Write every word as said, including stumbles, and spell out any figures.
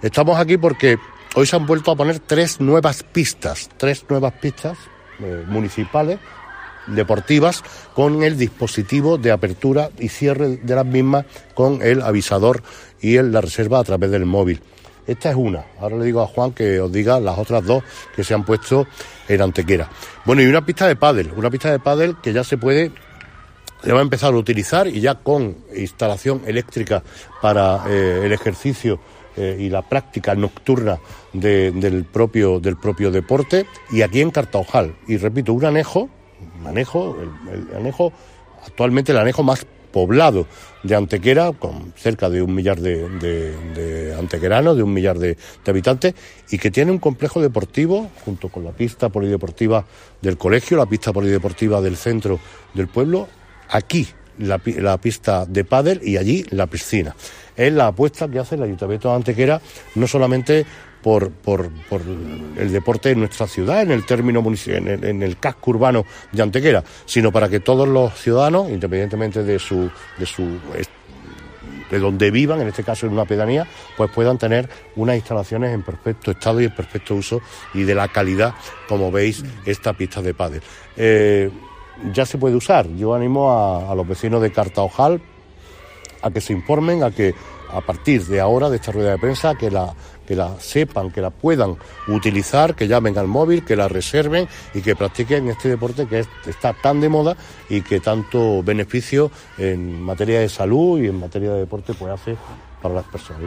Estamos aquí porque hoy se han vuelto a poner tres nuevas pistas, tres nuevas pistas eh, municipales, deportivas, con el dispositivo de apertura y cierre de las mismas con el avisador y el, la reserva a través del móvil. Esta es una. Ahora le digo a Juan que os diga las otras dos que se han puesto en Antequera. Bueno, y una pista de pádel, una pista de pádel que ya se puede, se va a empezar a utilizar y ya con instalación eléctrica para eh, el ejercicio eh, y la práctica nocturna de, del propio del propio deporte, y aquí en Cartaojal. Y repito, un anejo, un anejo, el, el anejo, actualmente el anejo más poblado de Antequera, con cerca de un millar de, de, de antequeranos, de un millar de, de habitantes, y que tiene un complejo deportivo, junto con la pista polideportiva del colegio, la pista polideportiva del centro del pueblo, aquí la, la pista de pádel y allí la piscina. Es la apuesta que hace el Ayuntamiento de Antequera, no solamente Por, por, por el deporte en nuestra ciudad, en el término municipal, en el, en el casco urbano de Antequera, sino para que todos los ciudadanos, independientemente de su, de su, de donde vivan, en este caso en una pedanía, pues puedan tener unas instalaciones en perfecto estado y en perfecto uso y de la calidad, como veis, esta pista de pádel. Eh, ya se puede usar. Yo animo a, a los vecinos de Cartaojal a que se informen, a que a partir de ahora, de esta rueda de prensa, que la que la sepan, que la puedan utilizar, que llamen al móvil, que la reserven y que practiquen este deporte que es, está tan de moda y que tanto beneficio en materia de salud y en materia de deporte pues hace para las personas.